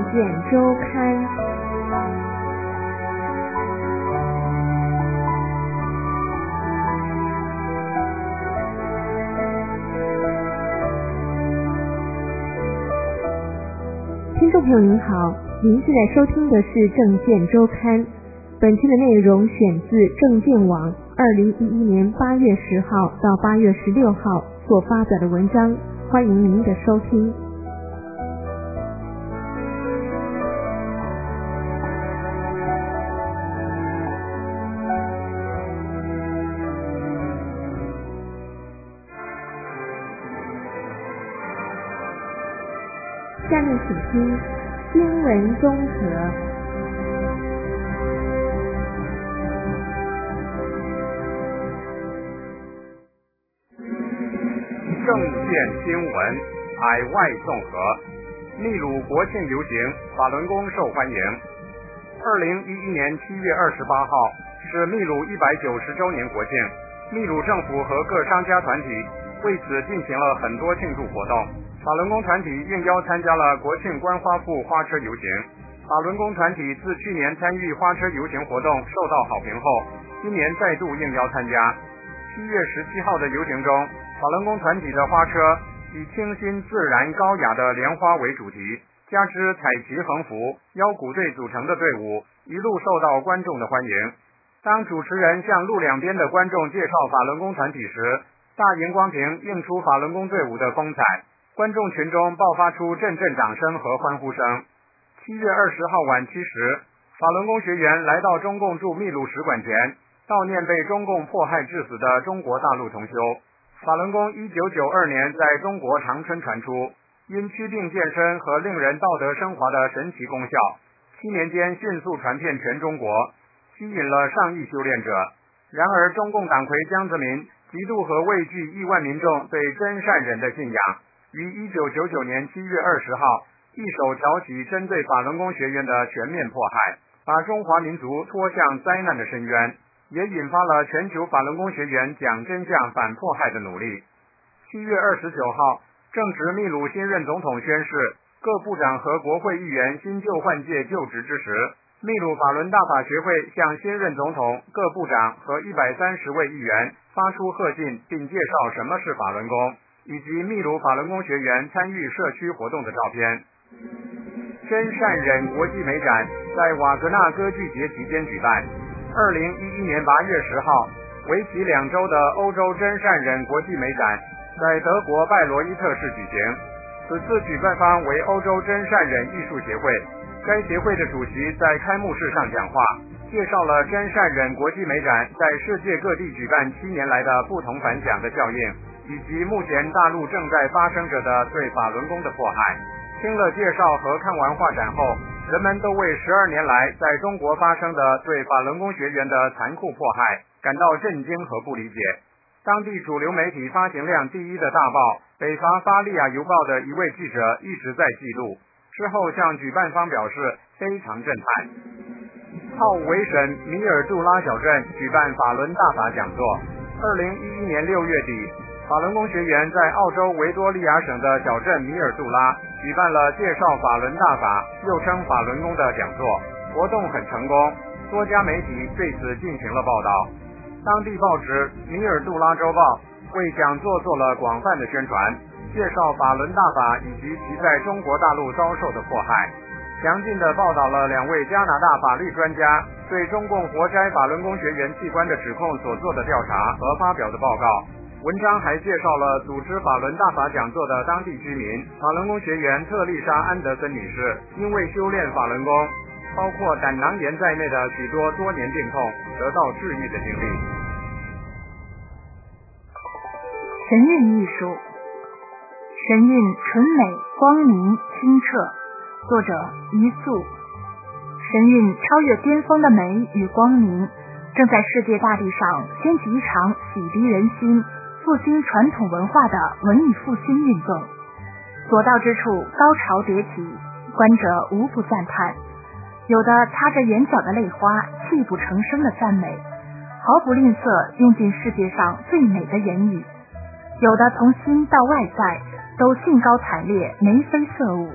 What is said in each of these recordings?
见周刊。听众朋友您好，您现在收听的是政见周刊，本期的内容选自政见网2011年8月10号到8月16号所发表的文章，欢迎您的收听。下面请听新闻综合。 政见新闻，海外综合。秘鲁国庆游行，法轮功受欢迎。2011年7月28号是秘鲁190周年国庆，秘鲁政府和各商家团体为此进行了很多庆祝活动。法轮功团体应邀参加了国庆观花布花车游行。法轮功团体自去年参与花车游行活动受到好评后，今年再度应邀参加。7月17号的游行中，法轮功团体的花车以清新自然高雅的莲花为主题，加之彩旗横幅、腰鼓队组成的队伍一路受到观众的欢迎。当主持人向路两边的观众介绍法轮功团体时，大荧光屏映出法轮功队伍的风采，观众群中爆发出阵阵掌声和欢呼声。7月20号晚7时，法轮功学员来到中共驻秘鲁使馆前，悼念被中共迫害致死的中国大陆同修。法轮功1992年在中国长春传出，因祛病健身和令人道德升华的神奇功效，7年间迅速传遍全中国，吸引了上亿修炼者。然而中共党魁江泽民极度和畏惧亿万民众对真善忍的信仰，于1999年7月20号一手挑起针对法轮功学员的全面迫害，把中华民族拖向灾难的深渊，也引发了全球法轮功学员讲真相反迫害的努力。7月29号，正值秘鲁新任总统宣誓，各部长和国会议员新旧换届就职之时，秘鲁法轮大法学会向新任总统、各部长和130位议员发出贺信，并介绍什么是法轮功，以及秘鲁法轮功学员参与社区活动的照片。真善忍国际美展在瓦格纳歌剧节期间举办。2011年8月10号，为期2周的欧洲真善忍国际美展在德国拜罗伊特市举行。此次举办方为欧洲真善忍艺术协会，该协会的主席在开幕式上讲话，介绍了真善忍国际美展在世界各地举办7年来的不同凡响的效应，以及目前大陆正在发生着的对法轮功的迫害。听了介绍和看完画展后，人们都为12年来在中国发生的对法轮功学员的残酷迫害感到震惊和不理解。当地主流媒体发行量第一的大报《北伐巴利亚邮报》的一位记者一直在记录，之后向举办方表示非常震撼。奥维省米尔杜拉小镇举办法轮大法讲座。2011年6月底，法轮功学员在澳洲维多利亚省的小镇米尔杜拉举办了介绍法轮大法，又称法轮功的讲座，活动很成功，多家媒体对此进行了报道。当地报纸《米尔杜拉周报》为讲座做了广泛的宣传，介绍法轮大法以及其在中国大陆遭受的迫害，详尽地报道了2位加拿大法律专家对中共活摘法轮功学员器官的指控所做的调查和发表的报告。文章还介绍了组织法轮大法讲座的当地居民法轮功学员特丽莎·安德森女士因为修炼法轮功，包括胆囊炎在内的许多多年病痛得到治愈的经历。 神韵艺术，神韵纯美、光明、清澈。作者余素。神韵超越巅峰的美与光明，正在世界大地上掀起一场洗涤人心、复兴传统文化的文艺复兴运动。所到之处高潮迭起，观者无不赞叹，有的擦着眼角的泪花，泣不成声的赞美，毫不吝啬用尽世界上最美的言语；有的从心到外在都兴高采烈，眉飞色舞，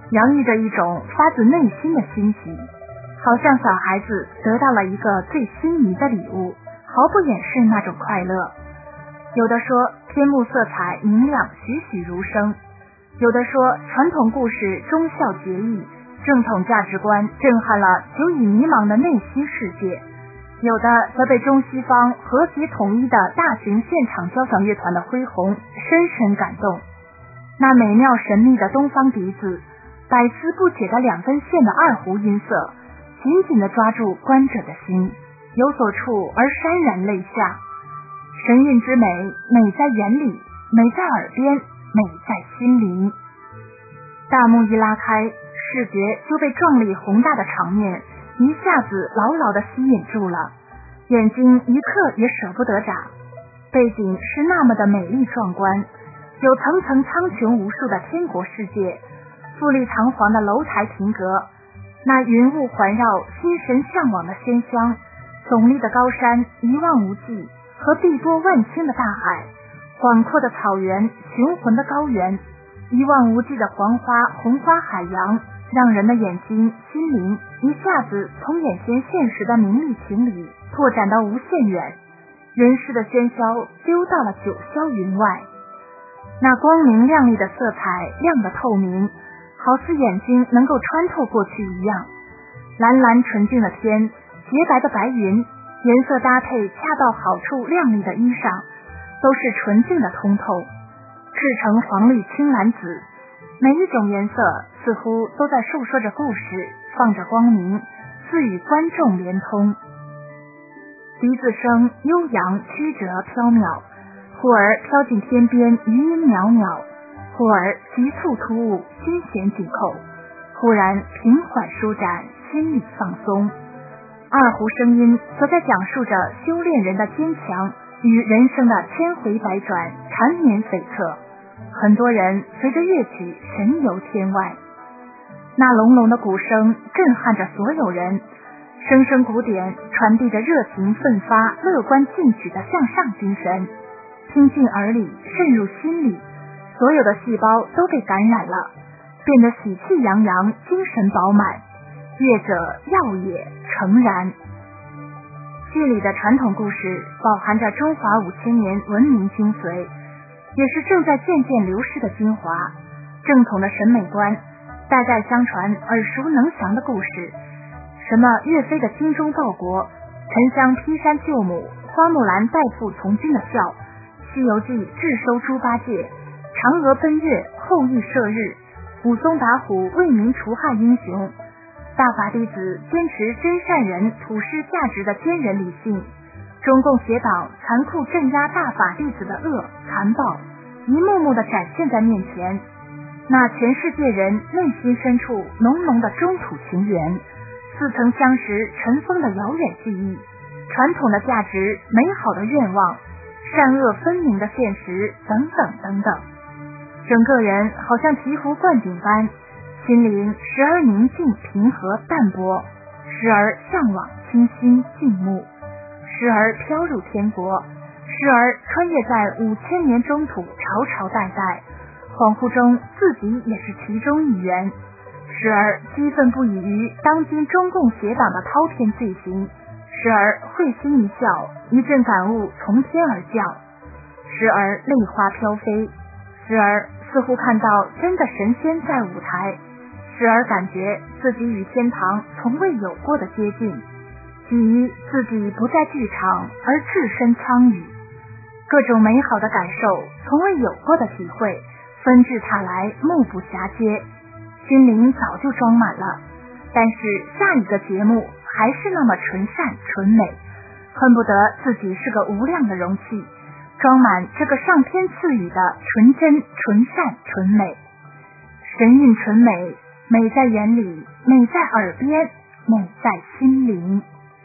洋溢着一种发自内心的欣喜，好像小孩子得到了一个最心仪的礼物，毫不掩饰那种快乐。有的说天幕色彩明亮，栩栩如生；有的说传统故事忠孝节义，正统价值观震撼了久已迷茫的内心世界；有的则被中西方和谐统一的大型现场交响乐团的恢宏深深感动。那美妙神秘的东方笛子，百思不解的2根线的二胡音色，紧紧地抓住观者的心，有所触而潸然泪下。神韵之美，美在眼里，美在耳边，美在心灵。大幕一拉开，视觉就被壮丽宏大的场面一下子牢牢地吸引住了，眼睛一刻也舍不得眨。背景是那么的美丽壮观，有层层苍穹无数的天国世界，富丽堂皇的楼台亭阁，那云雾环绕，心神向往的仙乡，耸立的高山一望无际，和碧波万顷的大海，广阔的草原，雄浑的高原，一望无际的黄花红花海洋，让人的眼睛心灵一下子从眼前现实的名利情理拓展到无限远，人世的喧嚣丢到了九霄云外。那光明亮丽的色彩，亮得透明，好似眼睛能够穿透过去一样。蓝蓝纯净的天，洁白的白云，颜色搭配恰到好处，亮丽的衣裳都是纯净的通透。赤橙黄绿青蓝紫，每一种颜色似乎都在述说着故事，放着光明，似与观众连通。笛子声悠扬曲折飘渺，忽而飘进天边余音袅袅，忽而急促突兀心弦紧扣，忽然平缓舒展心理放松。二胡声音则在讲述着修炼人的坚强与人生的千回百转，缠绵悱恻。很多人随着乐曲神游天外，那隆隆的鼓声震撼着所有人，声声鼓点传递着热情奋发、乐观进取的向上精神，听进耳里，渗入心里，所有的细胞都被感染了，变得喜气洋洋，精神饱满，乐者耀也诚然。剧里的传统故事饱含着中华5000年文明精髓，也是正在渐渐流失的精华。正统的审美观，代代相传耳熟能详的故事，什么岳飞的精忠报国，沉香劈山救母，花木兰代父从军的孝，西游记智收猪八戒，嫦娥奔月，后羿射日，武松打虎为民除害英雄，大法弟子坚持真善人普世价值的坚韧理性，中共邪党残酷镇压大法弟子的恶残暴，一幕幕地展现在面前。那全世界人内心深处浓浓的中土情缘，似曾相识尘封的遥远记忆，传统的价值，美好的愿望，善恶分明的现实，等等等等。整个人好像醍醐灌顶般，心灵时而宁静平和淡泊，时而向往清新静穆，时而飘入天国，时而穿越在5000年中土朝朝代代，恍惚中自己也是其中一员，时而激愤不已于当今中共邪党的滔天罪行，时而会心一笑，一阵感悟从天而降，时而泪花飘飞，时而似乎看到真的神仙在舞台，时而感觉自己与天堂从未有过的接近，基于自己不在剧场而置身苍宇，各种美好的感受，从未有过的体会，纷至沓来，目不暇接，心灵早就装满了。但是下一个节目还是那么纯善纯美，恨不得自己是个无量的容器，装满这个上天赐予的纯真纯善纯美。神韵纯美，美在眼里，美在耳边，美在心灵。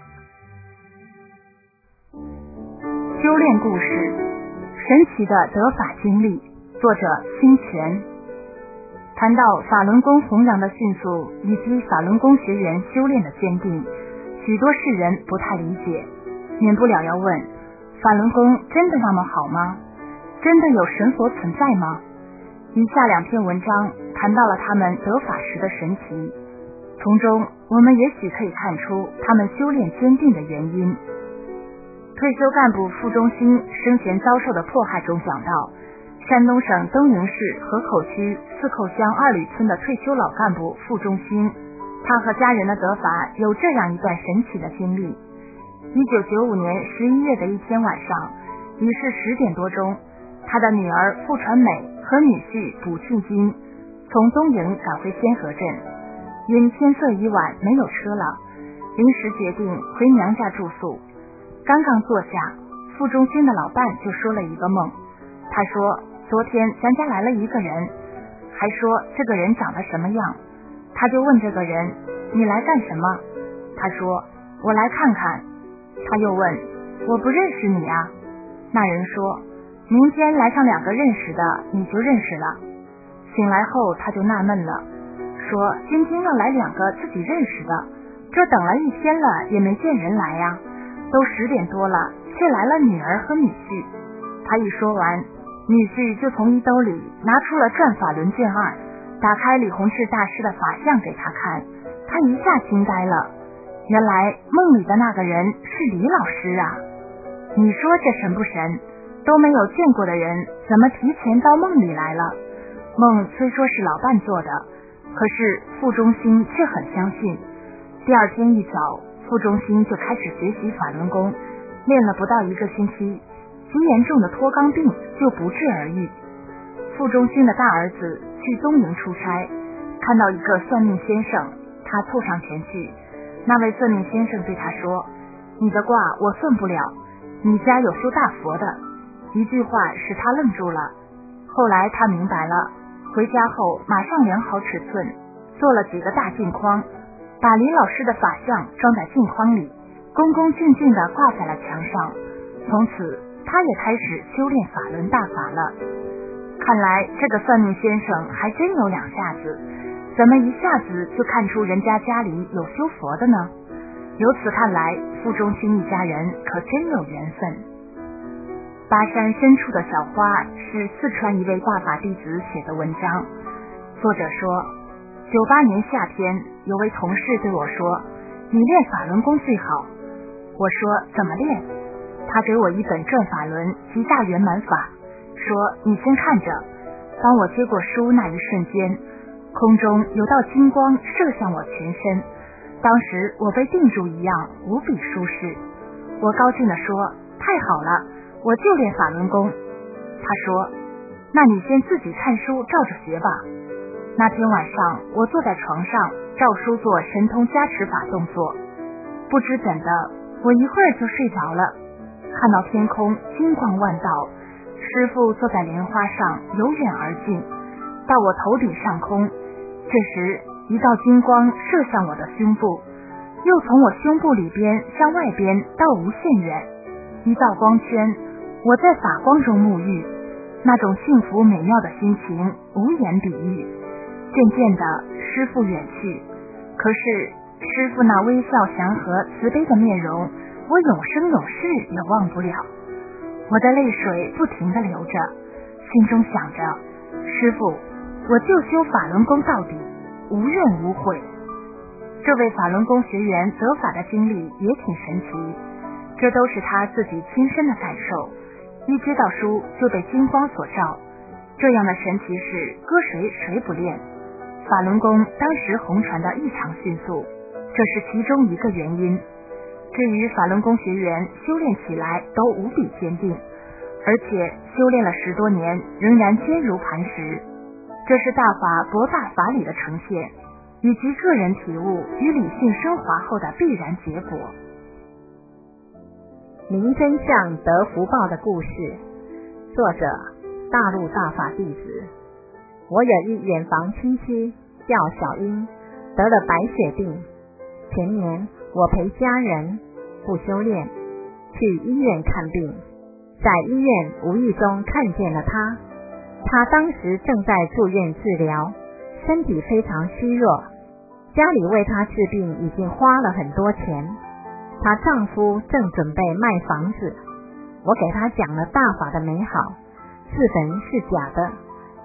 修炼故事，神奇的得法经历，作者清泉。谈到法轮功弘扬的迅速以及法轮功学员修炼的坚定，许多世人不太理解，免不了要问，法轮功真的那么好吗？真的有神佛存在吗？以下2篇文章谈到了他们得法时的神奇，从中我们也许可以看出他们修炼坚定的原因。退休干部傅中兴生前遭受的迫害中讲到，山东省东营市河口区四口乡二里村的退休老干部傅中兴，他和家人的得法有这样一段神奇的经历。1995年11月的一天晚上，已是10点多钟，他的女儿傅传美和女婿卜庆金从东营赶回仙河镇，因天色已晚没有车了，临时决定回娘家住宿。刚刚坐下，傅中兴的老伴就说了一个梦。他说昨天咱家来了一个人，还说这个人长得什么样。他就问这个人，你来干什么？他说我来看看。他又问，我不认识你啊。那人说，明天来上2个认识的，你就认识了。醒来后他就纳闷了，说今天要来2个自己认识的，这等了1天了也没见人来呀，都10点多了，却来了女儿和女婿。他一说完，女婿就从衣兜里拿出了《转法轮卷2》，打开李洪志大师的法相给他看，他一下惊呆了，原来梦里的那个人是李老师啊！你说这神不神？都没有见过的人，怎么提前到梦里来了？梦虽说是老伴做的，可是傅中兴却很相信。第二天一早，傅中兴就开始学习法轮功，练了不到1个星期，极严重的脱肛病就不治而愈。傅中兴的大儿子去东营出差，看到一个算命先生，他凑上前去。那位算命先生对他说，你的卦我算不了，你家有修大佛的。一句话使他愣住了，后来他明白了，回家后马上量好尺寸，做了几个大镜框，把李老师的法相装在镜框里，恭恭敬敬地挂在了墙上。从此他也开始修炼法轮大法了。看来这个算命先生还真有2下子，怎么一下子就看出人家家里有修佛的呢？由此看来，傅中兴一家人可真有缘分。巴山深处的小花是四川一位大法弟子写的文章。作者说，98年夏天，有位同事对我说，你练法轮功最好。我说怎么练？他给我一本《转法轮极大圆满法》，说你先看着。当我接过书那一瞬间，空中有道金光射向我全身，当时我被定住一样，无比舒适。我高兴地说，太好了，我就练法轮功。他说，那你先自己看书照着学吧。那天晚上我坐在床上照书做神通加持法动作，不知怎的，我一会儿就睡着了。看到天空金光万道，师父坐在莲花上由远而近，到我头顶上空。这时一道金光射向我的胸部，又从我胸部里边向外边到无限远，一道光圈，我在法光中沐浴，那种幸福美妙的心情无言比喻。渐渐的，师父远去，可是师父那微笑祥和慈悲的面容，我永生永世也忘不了。我的泪水不停地流着，心中想着，师父，我就修法轮功到底，无怨无悔。这位法轮功学员得法的经历也挺神奇，这都是他自己亲身的感受，一接到书就被金光所照。这样的神奇事，搁谁不练？法轮功当时红传的异常迅速，这是其中一个原因。至于法轮功学员修炼起来都无比坚定，而且修炼了10多年仍然坚如磐石，这是大法博大法理的呈现，以及个人体悟与理性升华后的必然结果。 明真相得福报的故事，作者大陆大法弟子。我有一远房亲戚叫小英，得了白血病。前年我陪家人不修炼，去医院看病，在医院无意中看见了他。他当时正在住院治疗，身体非常虚弱，家里为他治病已经花了很多钱。她丈夫正准备卖房子，我给她讲了大法的美好，是本是假的，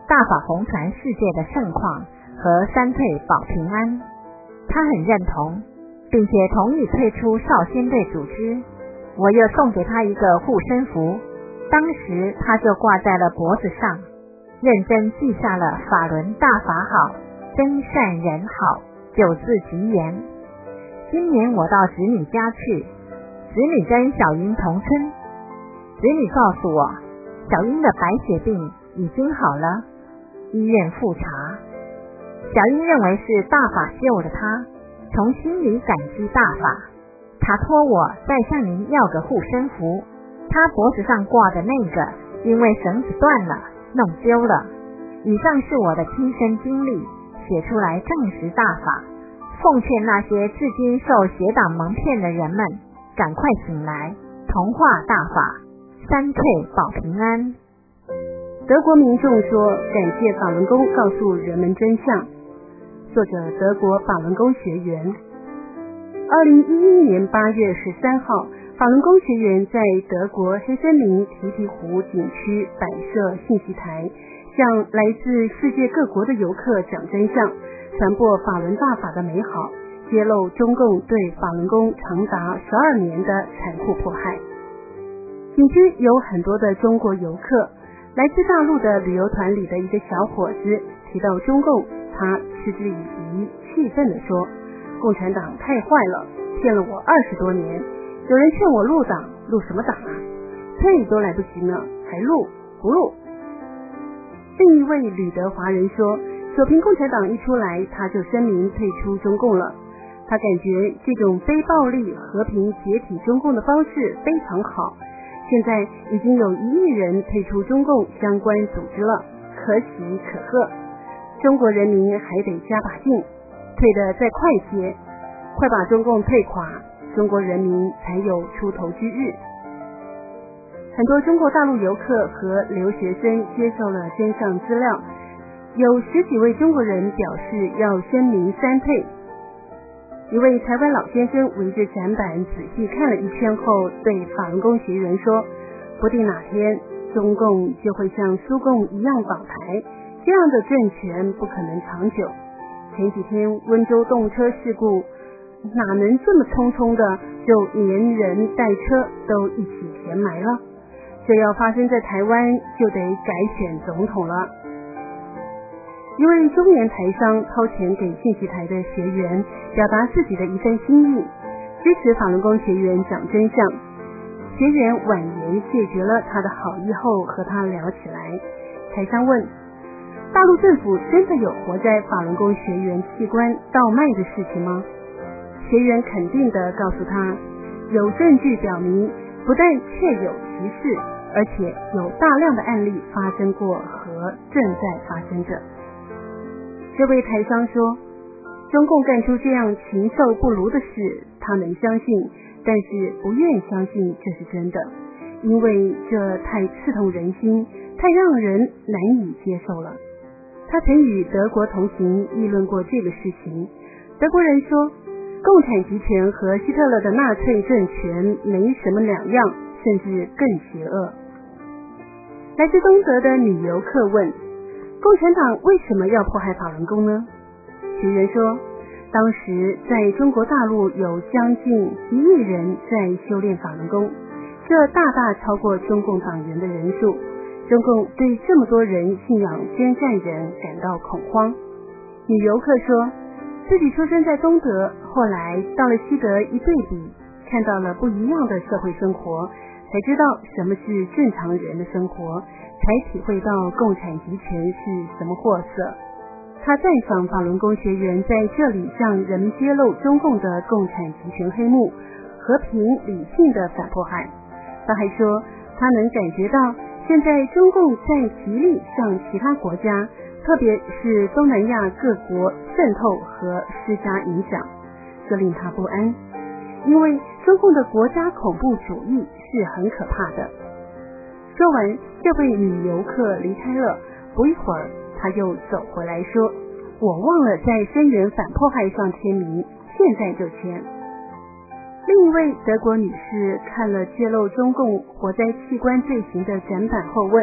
大法弘传世界的盛况和三退保平安。他很认同，并且同意退出少先队组织。我又送给他一个护身符，当时他就挂在了脖子上，认真记下了法轮大法好，真善人好9字吉言。今年我到侄女家去，侄女跟小英同村，侄女告诉我，小英的白血病已经好了，医院复查。小英认为是大法救了她，从心里感激大法。她托我再向您要个护身符，她脖子上挂的那个因为绳子断了，弄丢了。以上是我的亲身经历，写出来证实大法，奉劝那些至今受邪党蒙骗的人们，赶快醒来，同化大法，三退保平安。 德国民众说，感谢法轮功告诉人们真相。作者德国法轮功学员。2011年8月13号，法轮功学员在德国黑森林提提湖景区摆设信息台，向来自世界各国的游客讲真相，传播法轮大法的美好，揭露中共对法轮功长达12年的残酷迫害。景区有很多的中国游客，来自大陆的旅游团里的一个小伙子提到中共，他嗤之以鼻，气愤地说，共产党太坏了，骗了我20多年，有人劝我入党，入什么党啊？退都来不及呢，还入不入？另一位旅德华人说，首评共产党一出来，他就声明退出中共了。他感觉这种非暴力和平解体中共的方式非常好，现在已经有1亿人退出中共相关组织了，可喜可贺。中国人民还得加把劲，退得再快些，快把中共退垮，中国人民才有出头之日。很多中国大陆游客和留学生接受了真相资料，有10几位中国人表示要声明三退。一位台湾老先生围着展板仔细看了一圈后，对法轮功学员说，不定哪天中共就会像苏共一样倒台，这样的政权不可能长久。前几天温州动车事故，哪能这么匆匆的就连人带车都一起填埋了？这要发生在台湾，就得改选总统了。一位中年台商掏钱给信息台的学员，表达自己的一份心意，支持法轮功学员讲真相。学员婉言谢绝了他的好意后，和他聊起来。台商问，大陆政府真的有活在法轮功学员器官倒卖的事情吗？学员肯定地告诉他，有证据表明，不但确有其事，而且有大量的案例发生过和正在发生着。这位台商说，中共干出这样禽兽不如的事，他能相信，但是不愿相信这是真的，因为这太刺痛人心，太让人难以接受了。他曾与德国同行议论过这个事情，德国人说，共产集权和希特勒的纳粹政权没什么两样，甚至更邪恶。来自东德的女游客问，共产党为什么要迫害法轮功呢？学员说，当时在中国大陆有将近1亿人在修炼法轮功，这大大超过中共党员的人数，中共对这么多人信仰真善人感到恐慌。女游客说，自己出生在东德，后来到了西德一对比，看到了不一样的社会生活，才知道什么是正常人的生活，才体会到共产集权是什么货色。他赞赏法轮功学员在这里向人们揭露中共的共产集权黑幕，和平理性的反迫害。他还说，他能感觉到现在中共在极力向其他国家，特别是东南亚各国渗透和施加影响，这令他不安，因为中共的国家恐怖主义是很可怕的。说完，这位女游客离开了，不一会儿他又走回来说，我忘了在声援反迫害上签名，现在就签。另一位德国女士看了揭露中共活摘器官罪行的展板后问，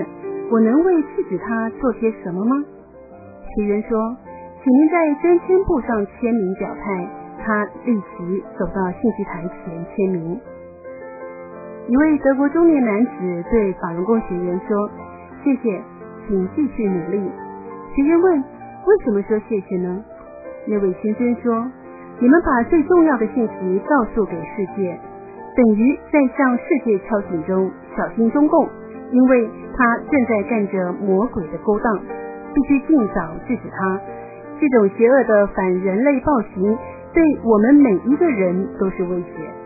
我能为制止他做些什么吗？学员说，请您在捐签簿上签名表态。他立即走到信息台前签名。一位德国中年男子对法轮功学员说，谢谢，请继续努力。学员问，为什么说谢谢呢？那位先生说，你们把最重要的信息告诉给世界，等于在向世界敲警钟，小心中共，因为他正在干着魔鬼的勾当，必须尽早制止他。这种邪恶的反人类暴行对我们每一个人都是威胁。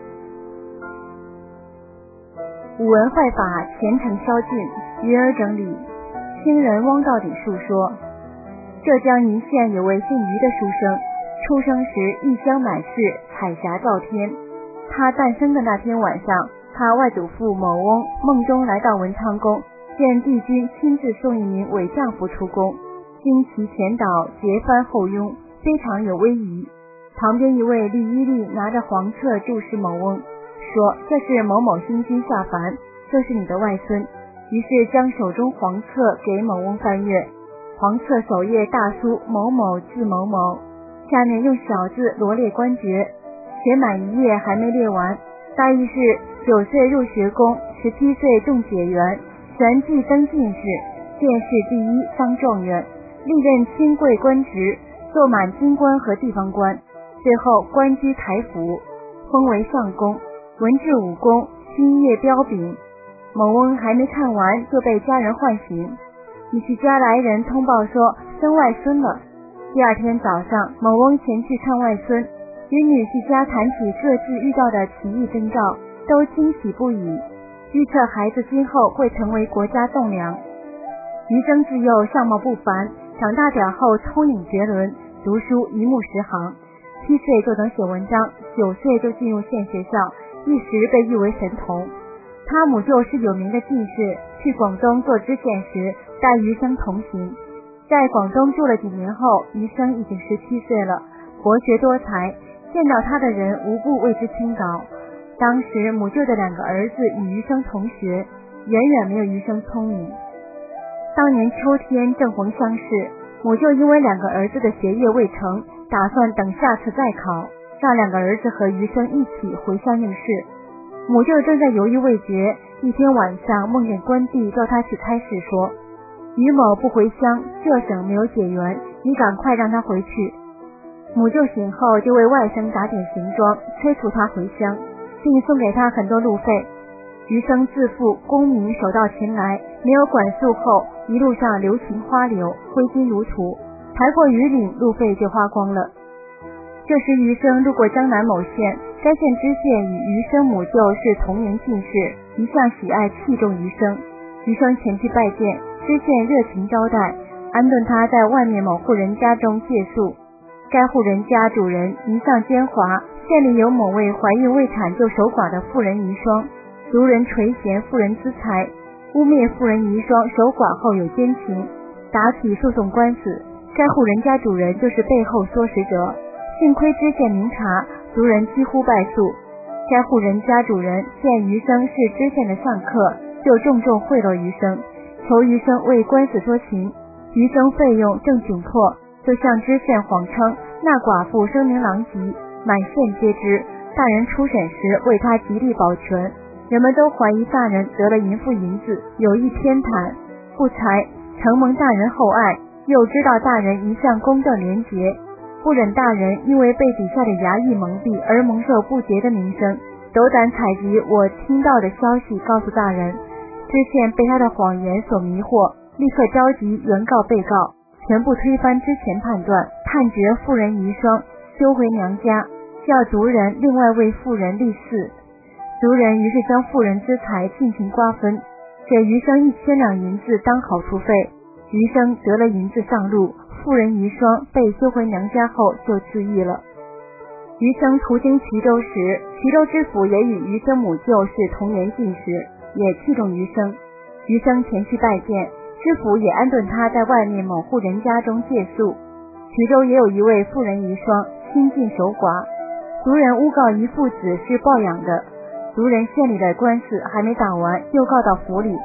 武文坏法虔诚宵禁，云儿整理。听人汪道底述说，浙江鄞县有位姓于的书生，出生时异香满室，彩霞照天。他诞生的那天晚上，他外祖父某翁梦中来到文昌宫，见帝君亲自送一名伪丈夫出宫，旌旗前导，结幡后拥，非常有威仪。旁边一位绿衣吏拿着黄册注视某翁，说，这是某某星君下凡，这是你的外孙。于是将手中黄册给某翁翻阅，黄册首页大书某某字某某，下面用小字罗列官爵，写满一页还没列完，大意是9岁入学宫，17岁中解元，旋即登进士，殿试第1当状元，历任亲贵官职，做满京官和地方官，最后官居台府，封为上公，文治武功，勋业彪炳。某翁还没看完就被家人唤醒，女婿家来人通报说生外孙了。第二天早上，某翁前去看外孙，与女婿家谈起各自遇到的奇异征兆，都惊喜不已，预测孩子今后会成为国家栋梁。余生自幼相貌不凡，长大点后聪颖绝伦，读书一目十行，7岁就能写文章，9岁就进入县学校，一时被誉为神童。他母就是有名的进士，去广东做知县时带余生同行。在广东住了几年后，余生已经17岁了，博学多才，见到他的人无不为之倾倒。当时母舅的2个儿子与余生同学，远远没有余生聪明。当年秋天正逢乡试，母舅因为2个儿子的学业未成，打算等下次再考，让2个儿子和余生一起回乡应试。母舅正在犹豫未决，一天晚上梦见关帝叫他去开示说，余某不回乡，浙省没有解元，你赶快让他回去。母舅醒后就为外甥打点行装，催促他回乡，并送给他很多路费。余生自负功名手到擒来，没有管束后，一路上流情花柳，挥金如土，抬过榆岭，路费就花光了。这时余生路过江南某县，该县知县与余生母舅是同年进士，一向喜爱器重余生。余生前去拜见，知县热情招待，安顿他在外面某户人家中借宿。该户人家主人一向奸猾，县里有某位怀孕未产就守寡的妇人遗孀，族人垂涎妇人资财，污蔑妇人遗孀守寡后有奸情，打起诉讼官司。该户人家主人就是背后唆使者，幸亏知县明察，族人几乎败诉。该户人家主人见余生是知县的上客，就重重贿赂余生，求余生为官司说情。余生费用正窘迫，就向知县谎称那寡妇声名狼藉，满县皆知，大人出审时为他极力保全。人们都怀疑大人得了淫妇银子，有意偏袒，不才承蒙大人厚爱，又知道大人一向公正廉洁，不忍大人因为被底下的衙役蒙蔽而蒙受不洁的名声，斗胆采集我听到的消息告诉大人。知县被他的谎言所迷惑，立刻召集原告被告，全部推翻之前判断，判决妇人遗孀休回娘家，叫族人另外为妇人立嗣。族人于是将妇人之财尽情瓜分，给余生1000两银子当好处费。余生得了银子上路，妇人遗孀被休回娘家后就自缢了。余生途经衢州时，衢州知府也与余生母舅是同年进士，也器重余生。余生前去拜见，知府也安顿他在外面某户人家中借宿。衢州也有一位妇人遗孀亲近守寡，族人诬告一父子是抱养的。族人县里的官司还没打完，又告到府里，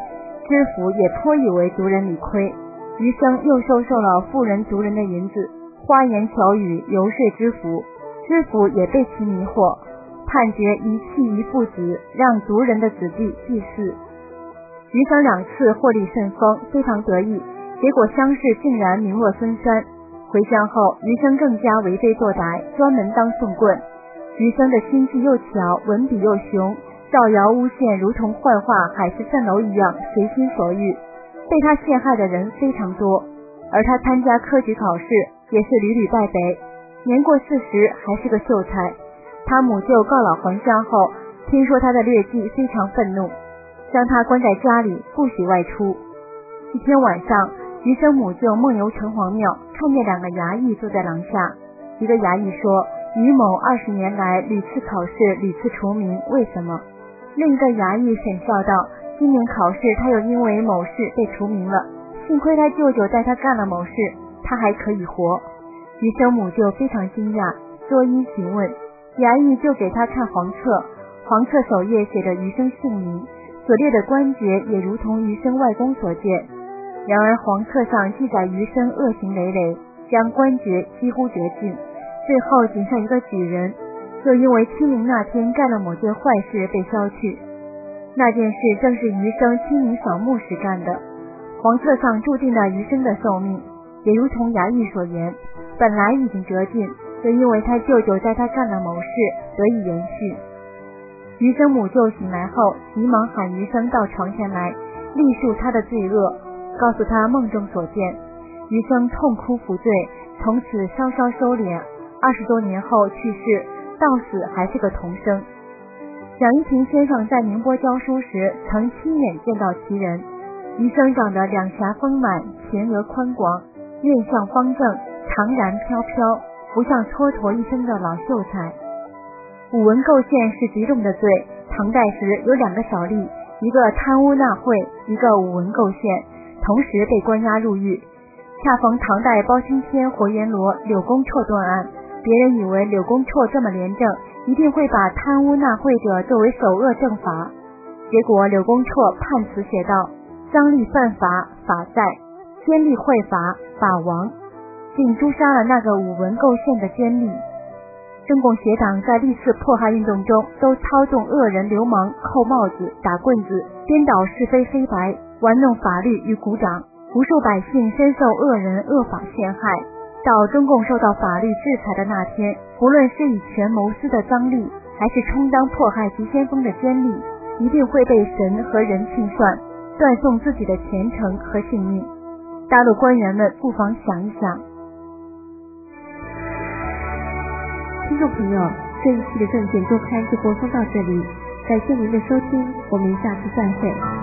知府也颇以为族人理亏，余生又收了富人族人的银子，花言巧语游说知府，知府也被其迷惑，判决一弃一父子，让族人的子弟祭祀。余生2次获利甚丰，非常得意，结果乡试竟然名落孙山。回乡后，余生更加为非作歹，专门当送棍。余生的心计又巧，文笔又雄，造谣诬陷如同幻化海市蜃楼一样，随心所欲。被他陷害的人非常多，而他参加科举考试也是屡屡败北，年过40还是个秀才。他母舅告老还乡后，听说他的劣迹，非常愤怒，将他关在家里，不许外出。一天晚上，余生母舅梦游城隍庙，看见2个衙役坐在廊下。一个衙役说，余某20年来屡次考试，屡次除名，为什么？另一个衙役沈笑道，今年考试他又因为某事被除名了，幸亏他舅舅带他干了某事，他还可以活。余生母舅非常惊讶，作揖询问，衙役就给他看黄册，黄册首页写着余生姓名，所列的官爵也如同余生外公所见。然而黄册上记载余生恶行累累，将官爵几乎绝尽，最后仅剩一个举人，就因为清明那天干了某件坏事被削去。那件事正是余生清明扫墓时干的。黄册上注定了余生的寿命，也如同衙役所言，本来已经折尽，就因为他舅舅带他干了某事得以延续。余生母舅醒来后，急忙喊余生到床前来，历述他的罪恶，告诉他梦中所见。余生痛哭服罪，从此稍稍收敛，20多年后去世，到死还是个童生。蒋一平先生在宁波教书时，曾亲眼见到其人。余生长得两颊丰满，前额宽广，面相方正，长髯飘飘，不像蹉跎一生的老秀才。武文构陷是极重的罪，唐代时有2个小吏，一个贪污纳贿，一个武文构陷，同时被关押入狱。恰逢唐代包青天活阎罗柳公绰断案，别人以为柳公绰这么廉政，一定会把贪污纳贿者作为首恶正法，结果柳公绰判词写道，赃吏犯法，法在；奸吏贿法，法亡，并诛杀了那个武文构陷的奸吏。中共邪党在历次迫害运动中，都操纵恶人流氓扣帽子、打棍子，颠倒是非黑白，玩弄法律与股掌，无数百姓深受恶人恶法陷害。到中共受到法律制裁的那天，不论是以权谋私的赃吏，还是充当迫害急先锋的奸吏，一定会被神和人清算，断送自己的前程和性命。大陆官员们不妨想一想。 听众朋友，这一期的证件周刊就播送到这里，感谢您的收听，我们下次再会。